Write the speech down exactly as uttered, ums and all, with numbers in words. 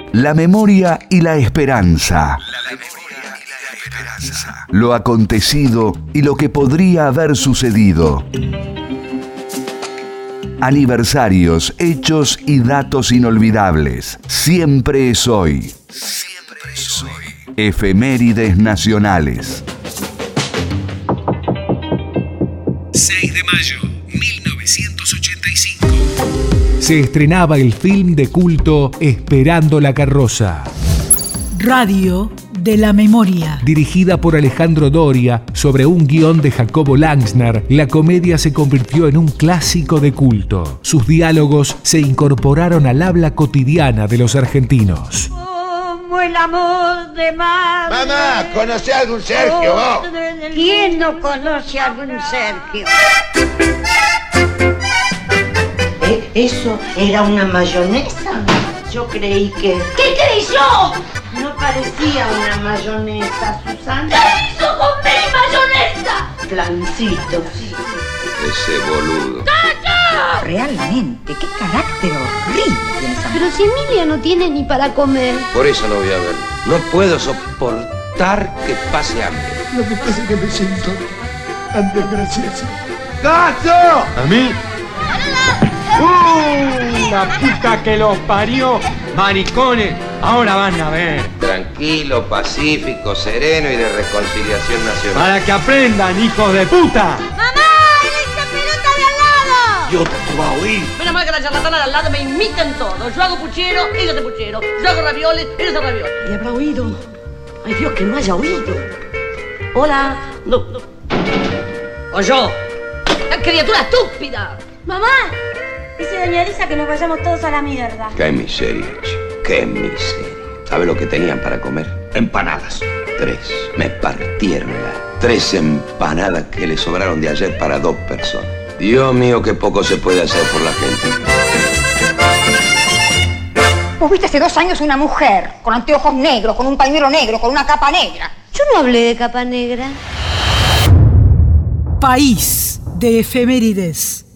La memoria y la esperanza. La memoria y la esperanza. Lo acontecido y lo que podría haber sucedido. Aniversarios, hechos y datos inolvidables. Siempre es hoy. Siempre es hoy. Efemérides nacionales. seis de mayo, mil novecientos ochenta y cinco. Se estrenaba el film de culto Esperando la carroza. Radio de la memoria. Dirigida por Alejandro Doria, sobre un guión de Jacobo Langsner, la comedia se convirtió en un clásico de culto. Sus diálogos se incorporaron al habla cotidiana de los argentinos. Como el amor de madre. Mamá, ¿conoce a algún Sergio vos? ¿Quién no conoce a algún Sergio? ¿Eh? ¿Eso era una mayonesa? Yo creí que... ¿Qué creí yo? No parecía una mayonesa, Susana. ¿Qué hizo con mi mayonesa? Flancito. Ese boludo. ¡Caca! Realmente, qué carácter horrible tiene esa mujer. Pero si Emilia no tiene ni para comer. Por eso no voy a ver. No puedo soportar que pase hambre. Lo que pasa es que me siento tan desgracioso. ¡Caso! ¿A mí? ¡Uh! La puta que los parió. Maricones, ahora van a ver. Tranquilo, pacífico, sereno y de reconciliación nacional. Para que aprendan, hijos de puta. ¡Mamá! ¡Esa pelota de al lado! Yo te voy a oír. Menos mal que la charlatana de al lado me imitan todo. Yo hago puchero, ellos hacen puchero. Yo hago ravioles, ellos hacen ravioles. ¿Y habrá oído? Ay, Dios, que no haya oído. Hola. No, no. O yo. ¡La criatura estúpida! ¡Mamá! Dice doña Elisa que nos vayamos todos a la mierda. Qué miseria, che. Qué miseria. ¿Sabe lo que tenían para comer? Empanadas. Tres. Me partieron las tres empanadas que le sobraron de ayer para dos personas. Dios mío, qué poco se puede hacer por la gente. Vos viste hace dos años una mujer con anteojos negros, con un pañuelo negro, con una capa negra. Yo no hablé de capa negra. País de efemérides.